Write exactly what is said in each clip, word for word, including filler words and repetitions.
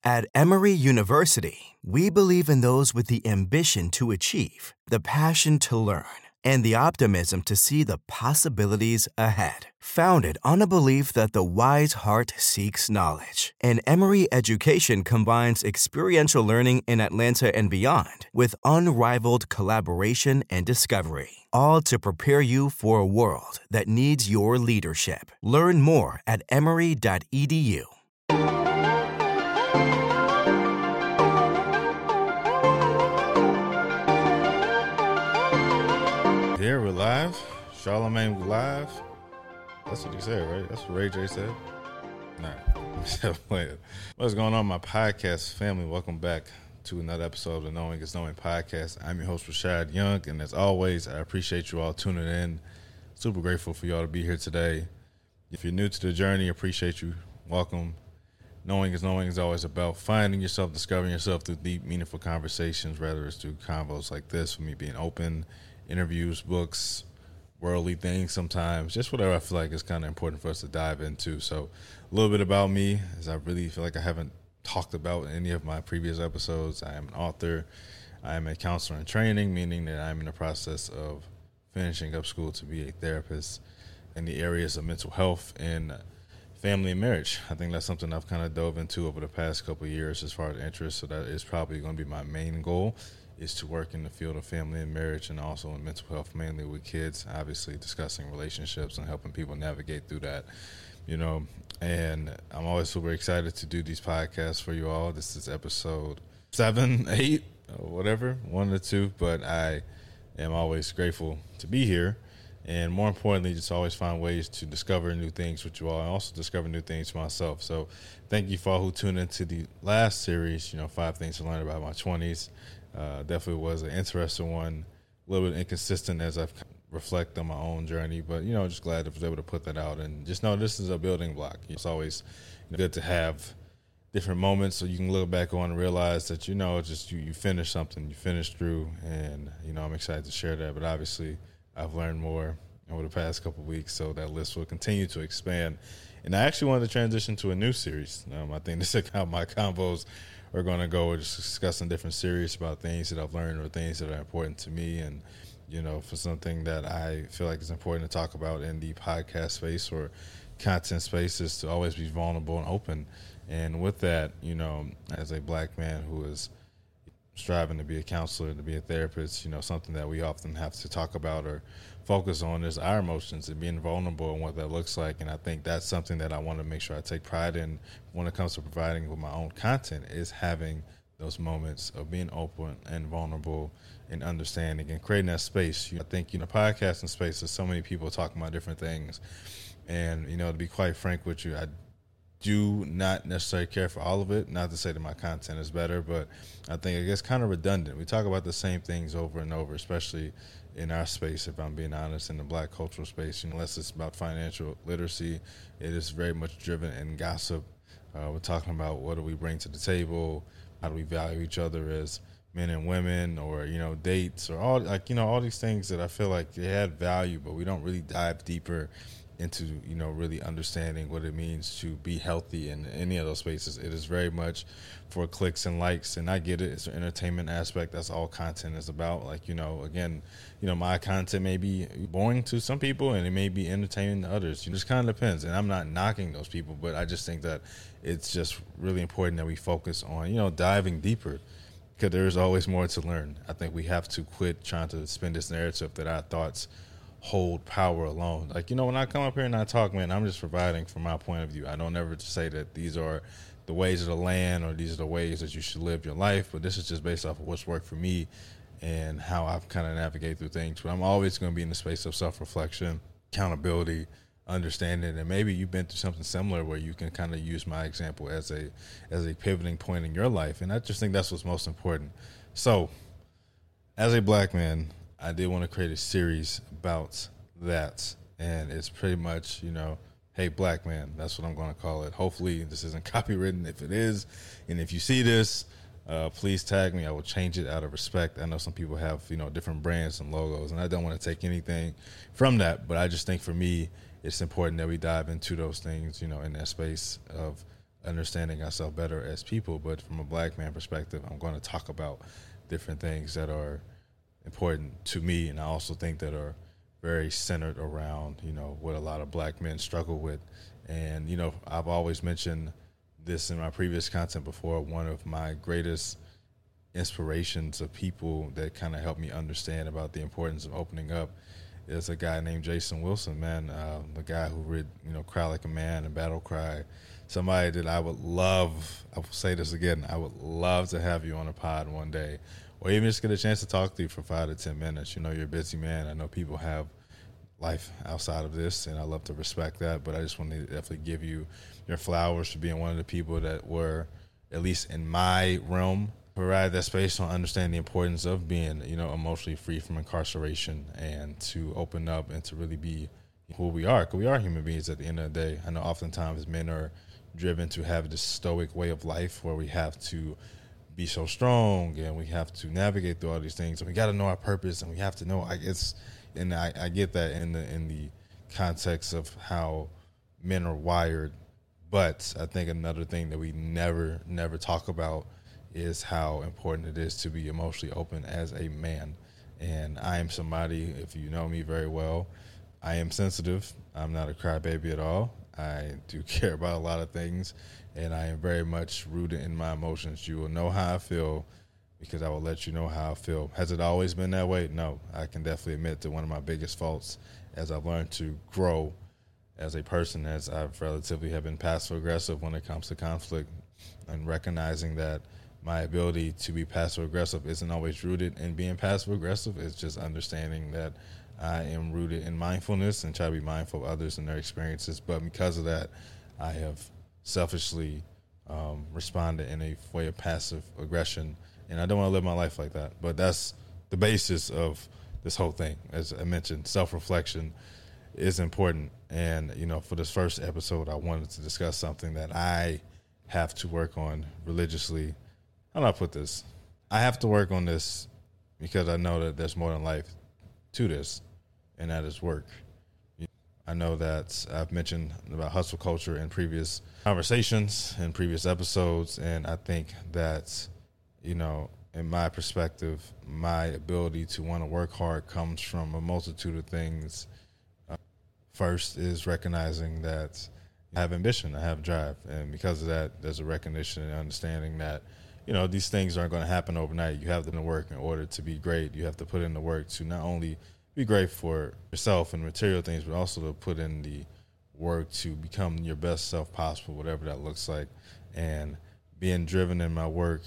At Emory University, we believe in those with the ambition to achieve, the passion to learn, and the optimism to see the possibilities ahead. Founded on a belief that the wise heart seeks knowledge, and Emory education combines experiential learning in Atlanta and beyond with unrivaled collaboration and discovery, all to prepare you for a world that needs your leadership. Learn more at emory dot e d u. Here we're live. Charlamagne, we're live. That's what he said, right? That's what Ray J said. Nah. What's going on, my podcast family? Welcome back to another episode of the Knowing is Knowing podcast. I'm your host, Rashad Young, and as always, I appreciate you all tuning in. Super grateful for y'all to be here today. If you're new to the journey, appreciate you. Welcome. Knowing is Knowing is always about finding yourself, discovering yourself through deep, meaningful conversations, whether it's through convos like this, for me being open, interviews, books, worldly things sometimes, just whatever I feel like is kind of important for us to dive into. So a little bit about me, as I really feel like I haven't talked about in any of my previous episodes. I am an author. I am a counselor in training, meaning that I'm in the process of finishing up school to be a therapist in the areas of mental health and family and marriage. I think that's something I've kind of dove into over the past couple of years as far as interest, so that is probably going to be my main goal, is to work in the field of family and marriage and also in mental health, mainly with kids, obviously discussing relationships and helping people navigate through that, you know. And I'm always super excited to do these podcasts for you all. This is episode seven, eight, or whatever, one or two, but I am always grateful to be here. And more importantly, just always find ways to discover new things with you all and also discover new things for myself. So thank you for all who tuned into the last series, you know, five things to learn about my twenties. Uh, definitely was an interesting one, a little bit inconsistent as I reflect on my own journey, but, you know, just glad to be able to put that out and just know this is a building block. It's always good to have different moments so you can look back on and realize that, you know, just you, you finished something, you finished through, and, you know, I'm excited to share that. But obviously I've learned more over the past couple of weeks, so that list will continue to expand. And I actually wanted to transition to a new series. Um, I think this is how my combos are going to go. We're just discussing different series about things that I've learned or things that are important to me, and, you know, for something that I feel like is important to talk about in the podcast space or content space is to always be vulnerable and open. And with that, you know, as a black man who is striving to be a counselor, to be a therapist, you know, something that we often have to talk about or focus on is our emotions and being vulnerable and what that looks like. And I think that's something that I want to make sure I take pride in when it comes to providing with my own content, is having those moments of being open and vulnerable and understanding and creating that space. You know, I think, you know, podcasting space, there's so many people talking about different things. And, you know, to be quite frank with you, I do not necessarily care for all of it. Not to say that my content is better, but I think it gets kind of redundant. We talk about the same things over and over, especially in our space, if I'm being honest, in the black cultural space. Unless it's about financial literacy, it is very much driven in gossip. Uh, we're talking about what do we bring to the table, how do we value each other as men and women, or, you know, dates, or all, like, you know, all these things that I feel like they had value, but we don't really dive deeper into, you know, really understanding what it means to be healthy in any of those spaces. It is very much for clicks and likes, and I get it. It's an entertainment aspect. That's all content is about. Like, you know, again, you know, my content may be boring to some people and it may be entertaining to others. It just kind of depends, and I'm not knocking those people, but I just think that it's just really important that we focus on, you know, diving deeper, because there is always more to learn. I think we have to quit trying to spin this narrative that our thoughts hold power alone. Like, you know, when I come up here and I talk, man, I'm just providing from my point of view. I don't ever say that these are the ways of the land or these are the ways that you should live your life, but this is just based off of what's worked for me and how I've kind of navigate through things. But I'm always going to be in the space of self-reflection, accountability, understanding, and maybe you've been through something similar where you can kind of use my example as a as a pivoting point in your life. And I just think that's what's most important. So as a black man, I did want to create a series about that, and it's pretty much, you know, hey, black man, that's what I'm going to call it. Hopefully this isn't copywritten. If it is, and if you see this, uh, please tag me. I will change it out of respect. I know some people have, you know, different brands and logos, and I don't want to take anything from that, but I just think for me, it's important that we dive into those things, you know, in that space of understanding ourselves better as people. But from a black man perspective, I'm going to talk about different things that are important to me, and I also think that are very centered around, you know, what a lot of black men struggle with. And, you know, I've always mentioned this in my previous content before. One of my greatest inspirations of people that kind of helped me understand about the importance of opening up is a guy named Jason Wilson, man, uh, the guy who read, you know, Cry Like a Man and Battle Cry. Somebody that I would love, I will say this again, I would love to have you on a pod one day, or even just get a chance to talk to you for five to ten minutes. You know, you're a busy man. I know people have life outside of this, and I love to respect that, but I just want to definitely give you your flowers for being one of the people that were, at least in my realm, provide that space to understand the importance of being, you know, emotionally free from incarceration, and to open up and to really be who we are, because we are human beings at the end of the day. I know oftentimes men are driven to have this stoic way of life where we have to be so strong and we have to navigate through all these things, and we got to know our purpose, and we have to know, I guess, and I, I get that in the in the context of how men are wired. But I think another thing that we never, never talk about is how important it is to be emotionally open as a man. And I am somebody, if you know me very well, I am sensitive. I'm not a crybaby at all. I do care about a lot of things, and I am very much rooted in my emotions. You will know how I feel because I will let you know how I feel. Has it always been that way? No. I can definitely admit that one of my biggest faults as I've learned to grow as a person, as I've relatively have been passive aggressive when it comes to conflict, and recognizing that my ability to be passive aggressive isn't always rooted in being passive aggressive. It's just understanding that I am rooted in mindfulness and try to be mindful of others and their experiences. But because of that, I have selfishly um, responded in a way of passive aggression, and I don't want to live my life like that. But that's the basis of this whole thing. As I mentioned, self-reflection is important. And, you know, for this first episode, I wanted to discuss something that I have to work on religiously. How do I put this? I have to work on this because I know that there's more than life to this, and that is work. I know that I've mentioned about hustle culture in previous conversations and previous episodes, and I think that, you know, in my perspective, my ability to want to work hard comes from a multitude of things. Uh, first is recognizing that I have ambition, I have drive, and because of that, there's a recognition and understanding that, you know, these things aren't going to happen overnight. You have to work in order to be great. You have to put in the work to not only be great for yourself and material things, but also to put in the work to become your best self possible, whatever that looks like. And being driven in my work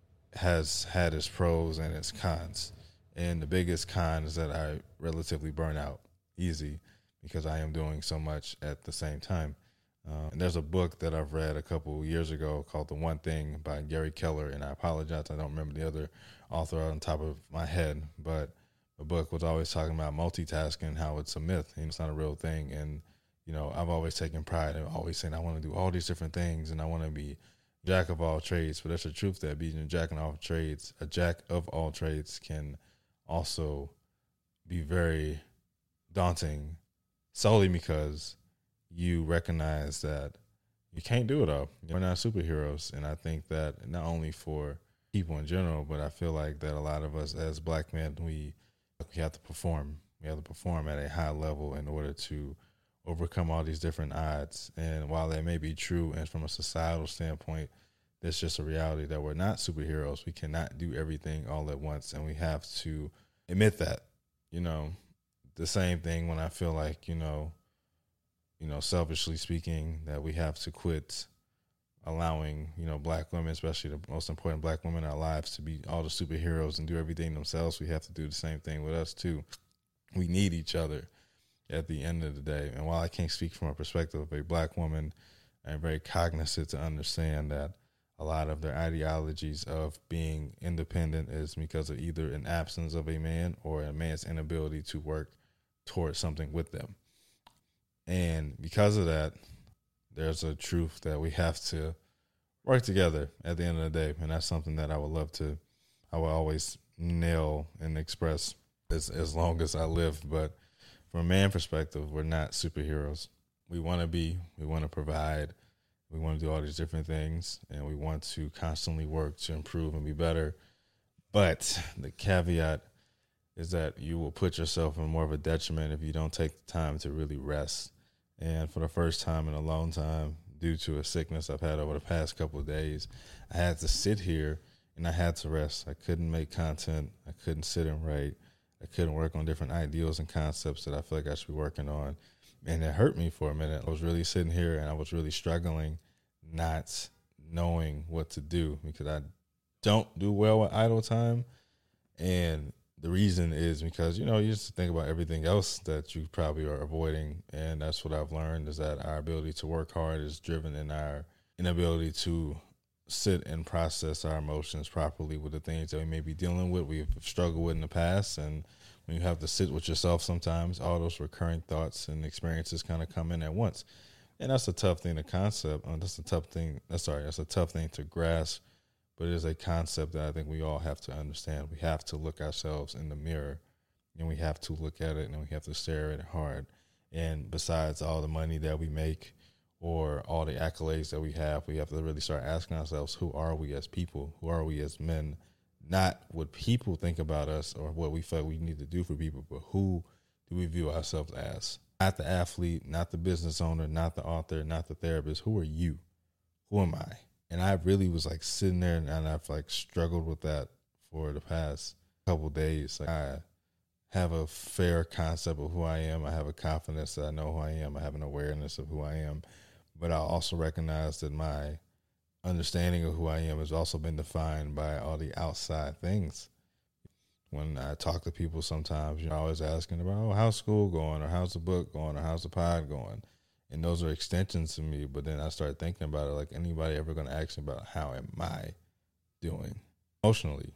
has had its pros and its cons. And the biggest con is that I relatively burn out easy because I am doing so much at the same time. Uh, and there's a book that I've read a couple years ago called The One Thing by Gary Keller, and I apologize, I don't remember the other author on top of my head, but the book was always talking about multitasking, how it's a myth, and it's not a real thing. And, you know, I've always taken pride in always saying I want to do all these different things, and I want to be jack of all trades. But that's the truth, that being a jack of all trades, a jack of all trades can also be very daunting, solely because you recognize that you can't do it all. We're not superheroes. And I think that not only for people in general, but I feel like that a lot of us as black men, we we have to perform. We have to perform at a high level in order to overcome all these different odds. And while that may be true, and from a societal standpoint, it's just a reality that we're not superheroes. We cannot do everything all at once, and we have to admit that. You know, the same thing when I feel like, you know, you know, selfishly speaking, that we have to quit allowing, you know, black women, especially the most important black women in our lives, to be all the superheroes and do everything themselves. We have to do the same thing with us too. We need each other at the end of the day. And while I can't speak from a perspective of a black woman, I'm very cognizant to understand that a lot of their ideologies of being independent is because of either an absence of a man or a man's inability to work towards something with them. And because of that, there's a truth that we have to work together at the end of the day. And that's something that I would love to, I will always nail and express as, as long as I live. But from a man perspective, we're not superheroes. We want to be, we want to provide, We want to do all these different things, and we want to constantly work to improve and be better. But the caveat is that you will put yourself in more of a detriment if you don't take the time to really rest. And for the first time in a long time, due to a sickness I've had over the past couple of days, I had to sit here and I had to rest. I couldn't make content. I couldn't sit and write. I couldn't work on different ideals and concepts that I feel like I should be working on. And it hurt me for a minute. I was really sitting here and I was really struggling, not knowing what to do, because I don't do well with idle time. And the reason is because, you know, you just think about everything else that you probably are avoiding. And that's what I've learned, is that our ability to work hard is driven in our inability to sit and process our emotions properly with the things that we may be dealing with, we've struggled with in the past. And when you have to sit with yourself sometimes, all those recurring thoughts and experiences kind of come in at once. And that's a tough thing to concept. Uh, that's a tough thing. That's sorry. That's a tough thing to grasp, but it is a concept that I think we all have to understand. We have to look ourselves in the mirror, and we have to look at it, and we have to stare at it hard. And besides all the money that we make or all the accolades that we have, we have to really start asking ourselves, who are we as people? Who are we as men? Not what people think about us or what we feel like we need to do for people, but who do we view ourselves as? Not the athlete, not the business owner, not the author, not the therapist. Who are you? Who am I? And I really was like sitting there, and I've like struggled with that for the past couple of days. Like, I have a fair concept of who I am. I have a confidence that I know who I am. I have an awareness of who I am. But I also recognize that my understanding of who I am has also been defined by all the outside things. When I talk to people sometimes, you know, always asking about, oh, how's school going, or how's the book going, or how's the pod going? And those are extensions to me. But then I start thinking about it, like, anybody ever going to ask me about how am I doing emotionally?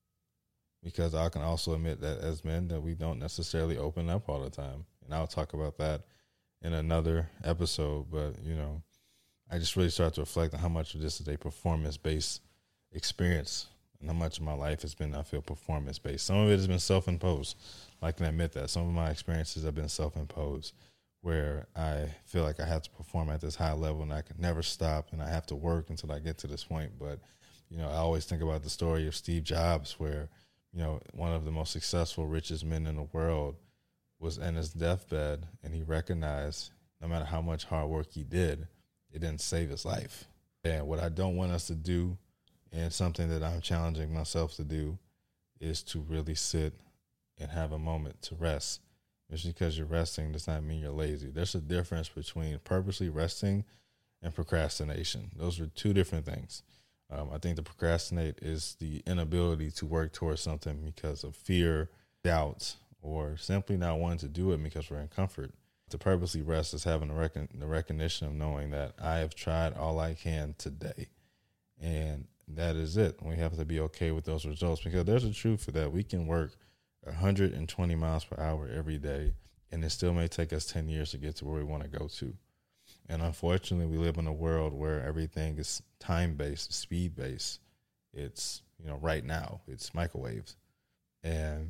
Because I can also admit that as men that we don't necessarily open up all the time. And I'll talk about that in another episode. But, you know, I just really start to reflect on how much of this is a performance-based experience, and how much of my life has been, I feel, performance-based. Some of it has been self-imposed. I can admit that. Some of my experiences have been self-imposed, where I feel like I have to perform at this high level and I can never stop, and I have to work until I get to this point. But, you know, I always think about the story of Steve Jobs, where, you know, one of the most successful, richest men in the world was in his deathbed, and he recognized no matter how much hard work he did, it didn't save his life. And what I don't want us to do, and something that I'm challenging myself to do, is to really sit and have a moment to rest. Just because you're resting does not mean you're lazy. There's a difference between purposely resting and procrastination. Those are two different things. Um, I think the procrastinate is the inability to work towards something because of fear, doubt, or simply not wanting to do it because we're in comfort. To purposely rest is having the, recon- the recognition of knowing that I have tried all I can today. And that is it. We have to be okay with those results, because there's a truth for that. We can work one hundred twenty miles per hour every day, and it still may take us ten years to get to where we want to go to. And unfortunately, we live in a world where everything is time-based, speed-based. It's, you know, right now, it's microwaves. And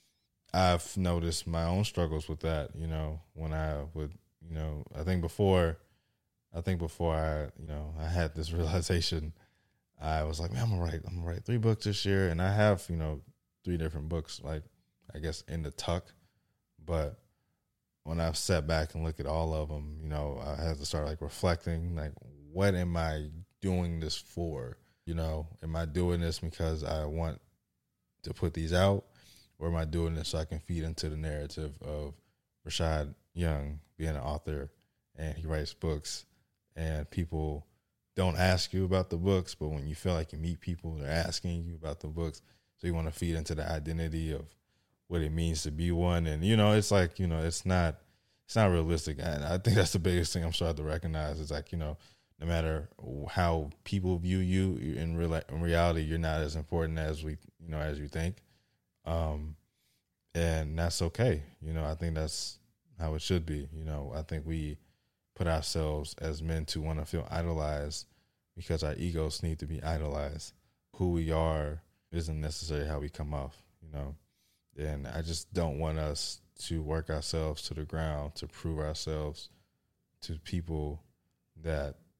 I've noticed my own struggles with that, you know, when I would, you know, I think before, I think before I, you know, I had this realization, I was like, man, I'm gonna write, I'm gonna write three books this year. And I have, you know, three different books, like, I guess in the tuck. But when I've sat back and look at all of them, you know, I had to start like reflecting, like, what am I doing this for? You know, am I doing this because I want to put these out? Or am I doing this so I can feed into the narrative of Rashad Young being an author, and he writes books, and people don't ask you about the books, but when you feel like you meet people, they're asking you about the books. So you want to feed into the identity of what it means to be one. And, you know, it's like, you know, it's not, it's not realistic. And I think that's the biggest thing I'm starting to recognize is like, you know, no matter how people view you, in real, in reality, you're not as important as we, you know, as you think. Um, and that's okay. You know, I think that's how it should be. You know, I think we put ourselves as men to want to feel idolized because our egos need to be idolized. Who we are isn't necessarily how we come off, you know, and I just don't want us to work ourselves to the ground to prove ourselves to people that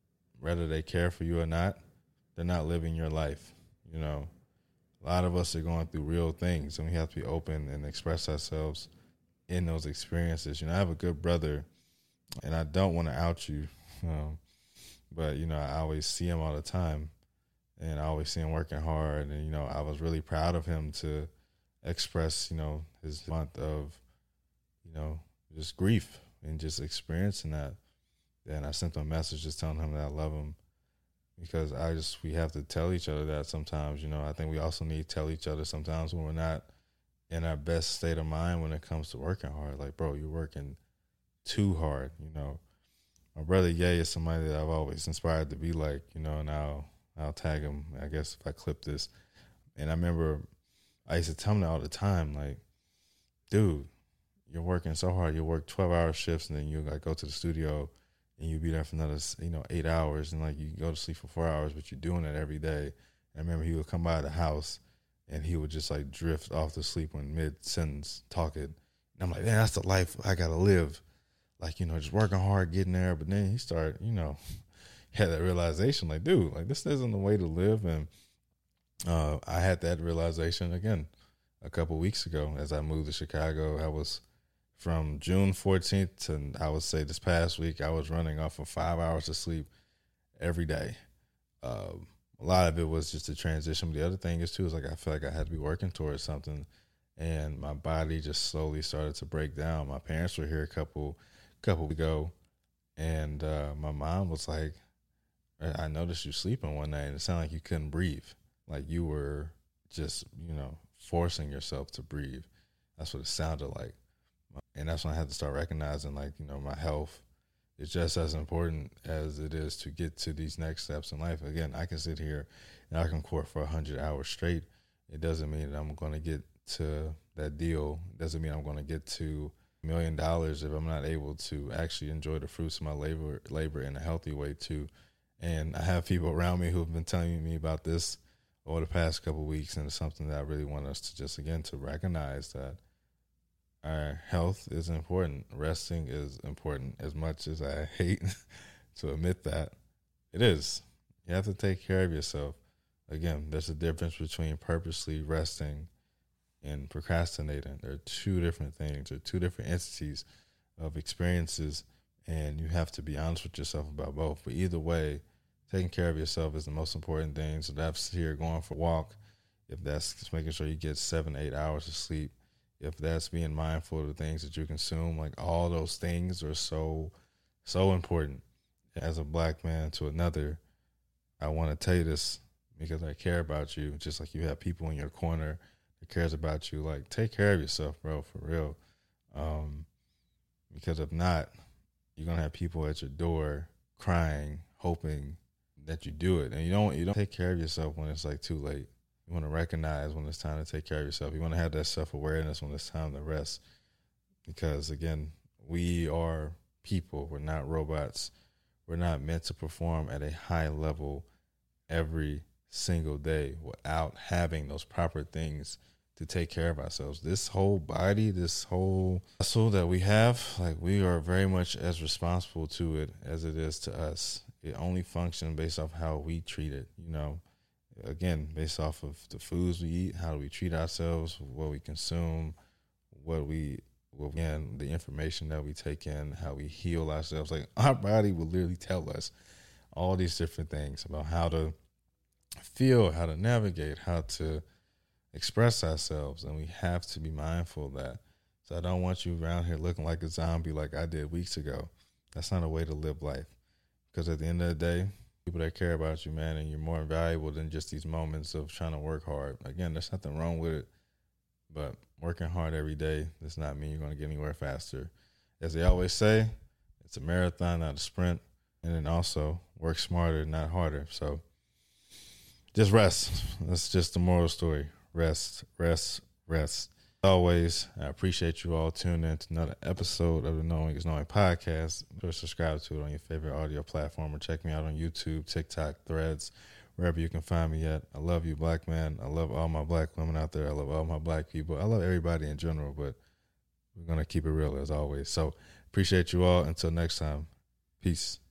whether they care for you or not, they're not living your life. You know, a lot of us are going through real things, and we have to be open and express ourselves in those experiences. You know, I have a good brother, and I don't want to out you, um, but, you know, I always see him all the time, and I always see him working hard. And, you know, I was really proud of him to express, you know, his month of, you know, just grief and just experiencing that. And I sent him a message just telling him that I love him, because I just, we have to tell each other that sometimes. You know, I think we also need to tell each other sometimes when we're not in our best state of mind when it comes to working hard. Like, bro, you're working too hard, you know. My brother Ye is somebody that I've always inspired to be like, you know, and I'll, I'll tag him, I guess, if I clip this. And I remember I used to tell him that all the time, like, dude, you're working so hard. You work twelve-hour shifts, and then you like go to the studio, and you be there for another, you know, eight hours, and like you go to sleep for four hours, but you're doing it every day. And I remember he would come by the house, and he would just like drift off to sleep when mid-sentence talking. And I'm like, man, that's the life I got to live. Like, you know, just working hard, getting there. But then he started, you know, had that realization, like, dude, like this isn't the way to live. And uh, I had that realization again a couple weeks ago as I moved to Chicago. I was from June fourteenth to, I would say this past week, I was running off of five hours of sleep every day. Um, a lot of it was just a transition. But the other thing is too, is like, I feel like I had to be working towards something, and my body just slowly started to break down. My parents were here a couple, couple ago, and uh, my mom was like, I noticed you sleeping one night and it sounded like you couldn't breathe. Like you were just, you know, forcing yourself to breathe. That's what it sounded like. And that's when I had to start recognizing, like, you know, my health is just as important as it is to get to these next steps in life. Again, I can sit here and I can court for one hundred hours straight. It doesn't mean that I'm going to get to that deal. It doesn't mean I'm going to get to a million dollars if I'm not able to actually enjoy the fruits of my labor, labor in a healthy way too. And I have people around me who have been telling me about this over the past couple of weeks, and it's something that I really want us to just, again, to recognize that our health is important. Resting is important. As much as I hate to admit that, it is. You have to take care of yourself. Again, there's a difference between purposely resting and procrastinating. They're two different things. They're two different entities of experiences, and you have to be honest with yourself about both. But either way, taking care of yourself is the most important thing. So that's here going for a walk, if that's just making sure you get seven, eight hours of sleep, if that's being mindful of the things that you consume, like all those things are so, so important. As a black man to another, I want to tell you this because I care about you, just like you have people in your corner that cares about you. Like, take care of yourself, bro, for real. Um, because if not, you're going to have people at your door crying, hoping that you do it. And you don't you don't take care of yourself when it's like too late. You want to recognize when it's time to take care of yourself. You want to have that self-awareness when it's time to rest. Because, again, we are people. We're not robots. We're not meant to perform at a high level every single day without having those proper things to take care of ourselves. This whole body, this whole soul that we have, like, we are very much as responsible to it as it is to us. It only functions based off how we treat it, you know. Again, based off of the foods we eat, how do we treat ourselves, what we consume, what we, well, again, the information that we take in, how we heal ourselves. Like, our body will literally tell us all these different things about how to feel, how to navigate, how to express ourselves, and we have to be mindful of that. So I don't want you around here looking like a zombie like I did weeks ago. That's not a way to live life. Because at the end of the day, people that care about you, man, and you're more valuable than just these moments of trying to work hard. Again, there's nothing wrong with it, but working hard every day does not mean you're going to get anywhere faster. As they always say, it's a marathon, not a sprint. And then also work smarter, not harder. So just rest. That's just the moral story. Rest, rest, rest. As always, I appreciate you all tuning in to another episode of the Knowing is Knowing podcast. Please subscribe to it on your favorite audio platform or check me out on YouTube, TikTok, Threads, wherever you can find me at. I love you, black man. I love all my black women out there. I love all my black people. I love everybody in general, but we're going to keep it real as always. So appreciate you all. Until next time, peace.